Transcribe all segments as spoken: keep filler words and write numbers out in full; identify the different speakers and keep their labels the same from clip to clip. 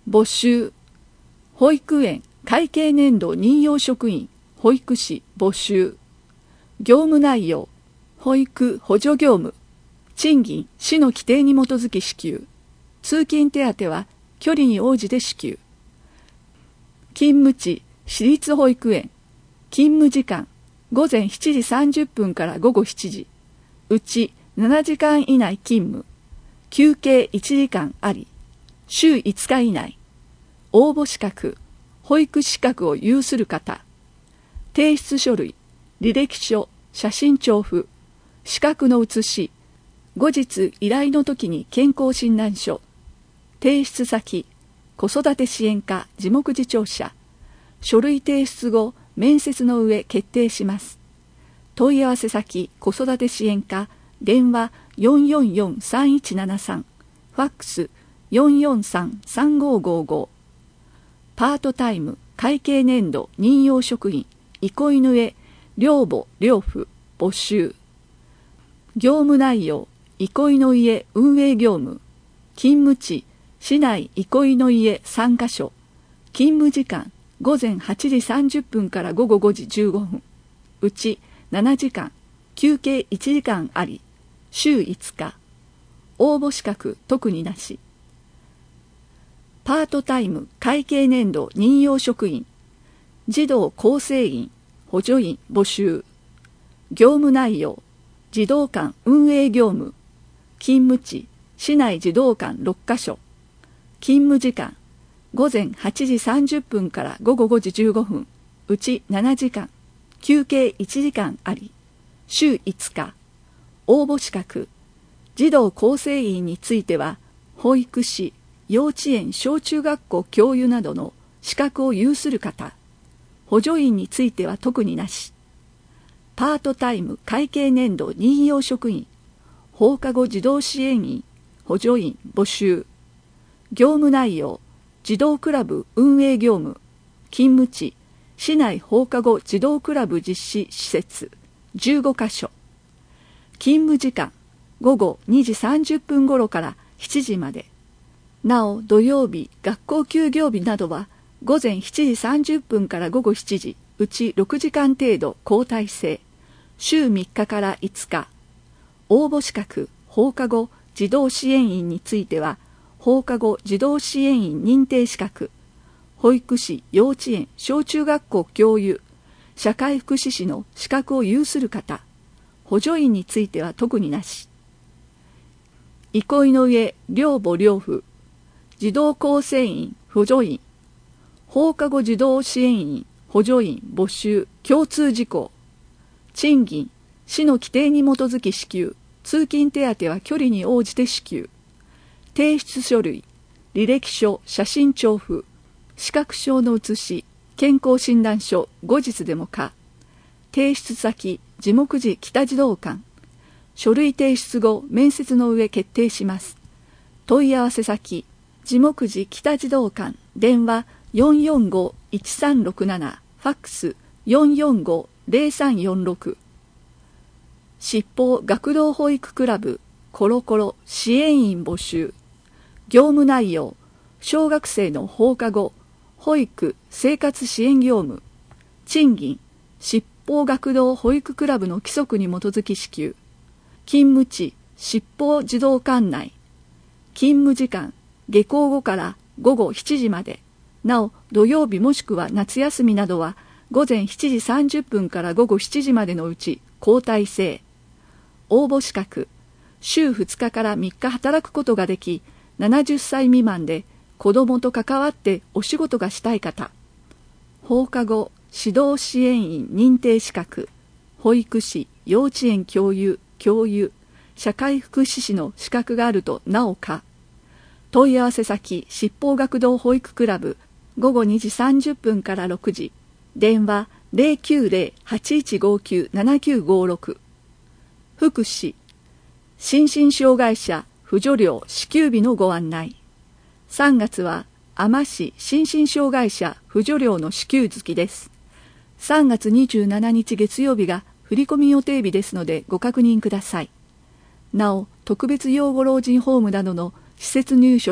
Speaker 1: 募集。保育園会計年度任用職員、保育士募集。業務内容、保育補助業務。賃金、市の規定に基づき支給。通勤手当は距離に応じて支給。勤務地、私立保育園。勤務時間、午前しちじさんじゅっぷんから午後しちじ。うちななじかん以内勤務。休憩いちじかんあり。週いつか以内。応募資格、保育資格を有する方。提出書類、履歴書、写真帳付、資格の写し、後日依頼の時に健康診断書。提出先、子育て支援課事務次長者。書類提出後、面接の上決定します。問い合わせ先、子育て支援課、電話 よんよんよんさんいちななさん、ファックス よんよんさんさんごごご。パートタイム、会計年度任用職員、憩いの絵、寮母、寮夫、募集。業務内容、憩いの家運営業務。勤務地、市内憩いの家さんカ所。勤務時間、午前はちじさんじゅっぷんから午後ごじじゅうごふん。うちななじかん、休憩いちじかんあり。週いつか。応募資格特になし。パートタイム会計年度任用職員。児童構成員、補助員募集。業務内容、児童館運営業務。勤務地、市内児童館ろっカ所。勤務時間、午前はちじさんじゅっぷんから午後ごじじゅうごふん。うちななじかん、休憩いちじかんあり。週いつか。応募資格、児童構成員については、保育士、幼稚園小中学校教諭などの資格を有する方。補助員については特になし。パートタイム会計年度任用職員、放課後児童支援員、補助員募集。業務内容、児童クラブ運営業務。勤務地、市内放課後児童クラブ実施施設じゅうごカ所。勤務時間、午後にじさんじゅっぷん頃からしちじまで。なお土曜日、学校休業日などは午前しちじさんじゅっぷんから午後しちじ、うちろくじかん程度交代制。週みっかからいつか。応募資格、放課後児童支援員については、放課後児童支援員認定資格。保育士、幼稚園、小中学校教諭、社会福祉士の資格を有する方。補助員については特になし。憩いの家、寮母寮夫。児童構成員、補助員。放課後児童支援員、補助員募集、共通事項。賃金、市の規定に基づき支給。通勤手当は距離に応じて支給。提出書類、履歴書、写真帳付、資格証の写し、健康診断書、後日でも可。提出先、事務次北児童館。書類提出後、面接の上決定します。問い合わせ先、事務次北児童館、電話 よんよんごいちさんろくなな、ファックス よんよんごゼロさんよんろく。七宝学童保育クラブ、コロコロ支援員募集。業務内容、小学生の放課後、保育・生活支援業務。賃金、七宝学童保育クラブの規則に基づき支給。勤務地、七宝児童館内。勤務時間、下校後から午後しちじまで。なお、土曜日もしくは夏休みなどは、午前しちじさんじゅっぷんから午後しちじまでのうち交代制。応募資格、週ふつかからみっか働くことができ、ななじゅっさい未満で子どもと関わってお仕事がしたい方。放課後指導支援員認定資格、保育士、幼稚園教諭、教諭、社会福祉士の資格があるとなおか。問い合わせ先、七宝学童保育クラブ、午後にじさんじゅっぷんからろくじ。電話 ゼロきゅうゼロ はちいちごきゅう ななきゅうごろく。福祉、心身障害者扶助料支給日のご案内。さんがつは海士心身障害者扶助料の支給月です。さんがつにじゅうしちにち月曜日が振込予定日ですのでご確認ください。なお、特別養護老人ホームなどの施設入所や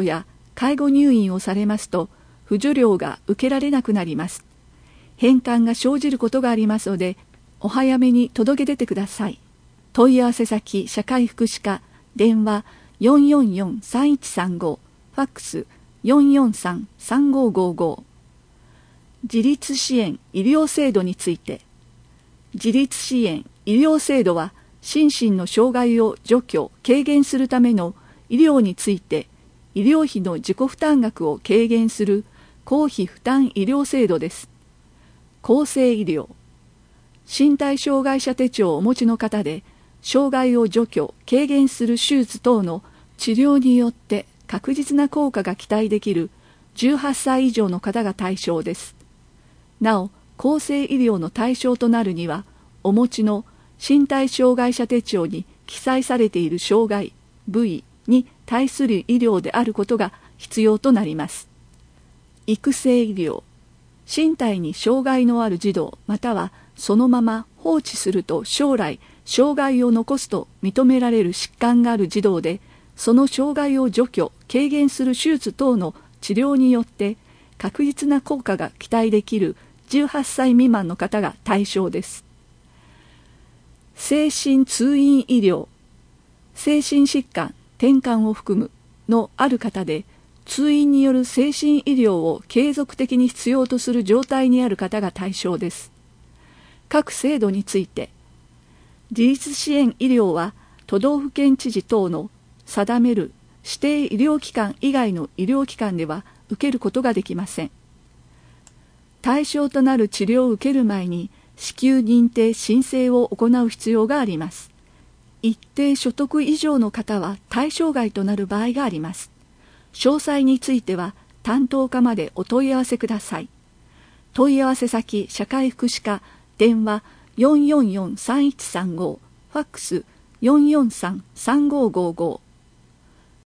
Speaker 1: 介護入院をされますと、扶助料が受けられなくなります。返還が生じることがありますので、お早めに届け出てください。問い合わせ先、社会福祉課、電話 よんよんよんさんいちさんご、ファックス よんよんさんさんごごご。自立支援医療制度について。自立支援医療制度は、心身の障害を除去・軽減するための医療について、医療費の自己負担額を軽減する公費負担医療制度です。厚生医療。身体障害者手帳をお持ちの方で、障害を除去・軽減する手術等の治療によって確実な効果が期待できるじゅうはっさい以上の方が対象です。なお、厚生医療の対象となるには、お持ちの身体障害者手帳に記載されている障害、部位に対する医療であることが必要となります。育成医療。身体に障害のある児童またはそのまま放置すると将来障害を残すと認められる疾患がある児童で、その障害を除去・軽減する手術等の治療によって確実な効果が期待できるじゅうはっさい未満の方が対象です。精神通院医療。精神疾患、転換を含むのある方で、通院による精神医療を継続的に必要とする状態にある方が対象です。各制度について、自立支援医療は都道府県知事等の定める指定医療機関以外の医療機関では受けることができません。対象となる治療を受ける前に支給認定申請を行う必要があります。一定所得以上の方は対象外となる場合があります。詳細については担当課までお問い合わせください。問い合わせ先、社会福祉課、電話よんよんよんさんいちさんご、ファックスよんよんさんさんごごご。